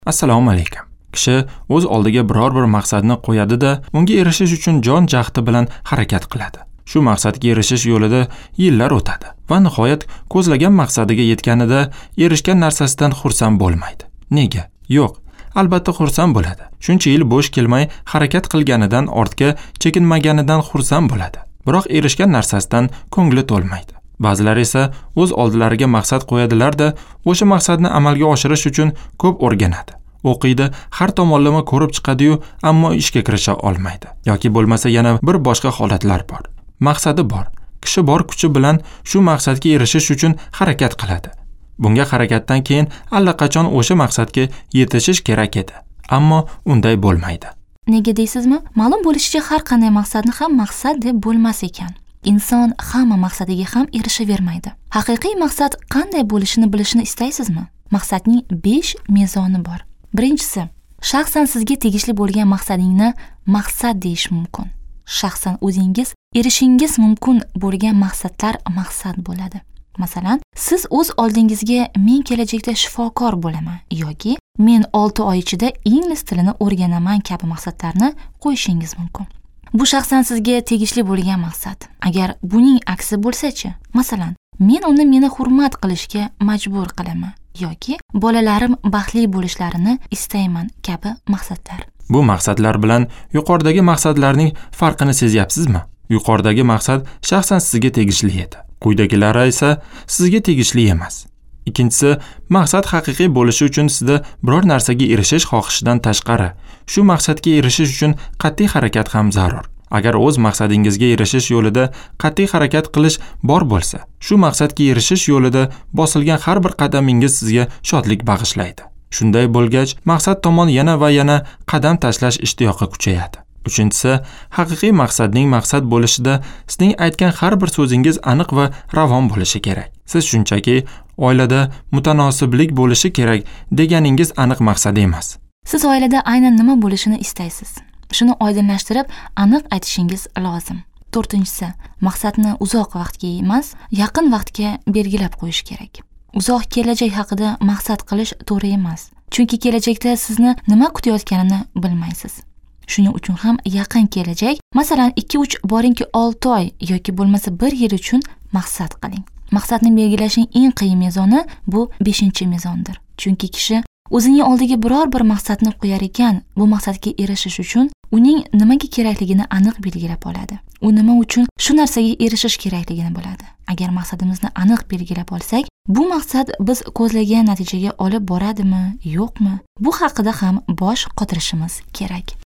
Assalomu alaykum. Kishi o'z oldiga biror bir maqsadni qo'yadi-da, unga erishish uchun jon jahdi bilan harakat qiladi. Shu maqsadga erishish yo'lida yillar o'tadi va nihoyat ko'zlagan maqsadiga yetganida erishgan narsasidan xursand bo'lmaydi. Nega? Yo'q, albatta xursand bo'ladi. Shuncha yil bo'sh kelmay harakat qilganidan ortga chekinmaganidan xursand bo'ladi. Biroq erishgan narsasidan ko'ngli to'lmaydi. Ba'zilar esa o'z oldilariga maqsad qo'yadilar-da, o'sha maqsadni amalga oshirish uchun ko'p o'rganadi. O'qiydi, har tomonlama ko'rib chiqadi-yu, ammo ishga kirisha olmaydi. Yoki bo'lmasa yana bir boshqa holatlar bor. Maqsadi bor. Kishi bor kuchi bilan shu maqsadga erishish uchun harakat qiladi. Bunga harakatdan keyin allaqachon o'sha maqsadga yetishish kerak edi. Ammo unday bo'lmaydi. Nega deysizmi? Ma'lum bo'lishicha har qanday maqsadni ham maqsad deb bo'lmas ekan. Inson hamma maqsadiga ham erishavermaydi. Haqiqiy maqsad qanday bo'lishini bilishni istaysizmi? Maqsadning 5 mezoni bor. Birinchisi, shaxsan sizga tegishli bo'lgan maqsadingni maqsad deyish mumkin. Shaxsan o'zingiz erishingiz mumkin bo'lgan maqsadlar maqsad bo'ladi. Masalan, siz o'z oldingizga men kelajakda shifokor bo'laman yoki men 6 oy ichida ingliz tilini o'rganaman kabi maqsadlarni qo'yishingiz mumkin. Bu shaxsan sizga tegishli bo'lgan maqsad. Agar buning aksi bo'lsa-chi? Masalan, men uni meni hurmat qilishga majbur qilaman yoki bolalarim baxtli bo'lishlarini istayman kabi maqsadlar. Bu maqsadlar bilan yuqoridagi maqsadlarning farqini sezyapsizmi? Yuqoridagi maqsad shaxsan sizga tegishli edi. Quyidagilari esa sizga tegishli emas. Ikkinchisi, maqsad haqiqiy bo'lishi uchun sizda biror narsaga erishish xohishidan tashqari, shu maqsadga erishish uchun qat'iy harakat ham zarur. Agar o'z maqsadingizga erishish yo'lida qat'iy harakat qilish bor bo'lsa, shu maqsadga erishish yo'lida bosilgan har bir qadamingiz sizga shodlik bag'ishlaydi. Shunday bo'lgach, maqsad tomon yana va yana qadam tashlash ishtiyoqi kuchayadi. Uchinchisi, haqiqiy maqsadning maqsad bo'lishida sizning aytgan har bir so'zingiz aniq va ravon bo'lishi kerak. Siz shunchaki oilada mutanosiblik bo'lishi kerak deganingiz aniq maqsad emas. Siz oilada aynan nima bo'lishini istaysiz? Shuni oydinlashtirib, aniq aytishingiz lozim. To'rtinchisi, maqsadni uzoq vaqtga emas, yaqin vaqtga belgilab qo'yish kerak. Uzoq kelajak haqida maqsad qilish to'g'ri emas. Chunki kelajakda sizni nima kutayotganini bilmaysiz. Shuning uchun ham yaqin kelajak, masalan 2-3 boringki 6 oy yoki bo'lmasa 1 yil uchun maqsad qiling. Maqsadni belgilashning eng qiyin mezoni bu 5-mezondir. Chunki kishi o'zining oldiga biror bir maqsadni qo'yar ekan, bu maqsadga erishish uchun uning nimaga kerakligini aniq belgilab oladi. U nima uchun shu narsaga erishish kerakligini biladi. Agar maqsadimizni aniq belgilab olsak, bu maqsad biz ko'zlagan natijaga olib boradimi, yo'qmi? Bu haqida ham bosh qotirishimiz kerak.